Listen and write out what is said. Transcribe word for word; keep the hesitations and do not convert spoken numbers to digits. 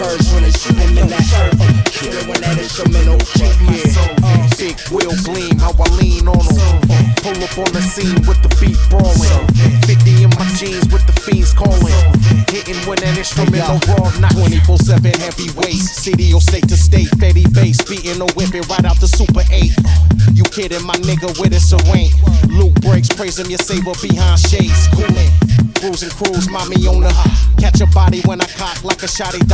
curves when they shoot him in that earth. Killer when that instrumental check my soul. Uh, big wheel gleam, how I lean on them. Uh, pull up on the scene with the beat brawling. fifty in my jeans with the fiends calling. Hitting when that instrumental raw, not twenty-four seven heavyweight. City or state to state, Fetty bass, beating or whipping right out the Super eight. You kidding, my nigga, with it so ain't. Luke breaks, praise him, your saver behind shades. Coolin', cruising cruise, mommy on the. Catch a body when I cock like a shotty.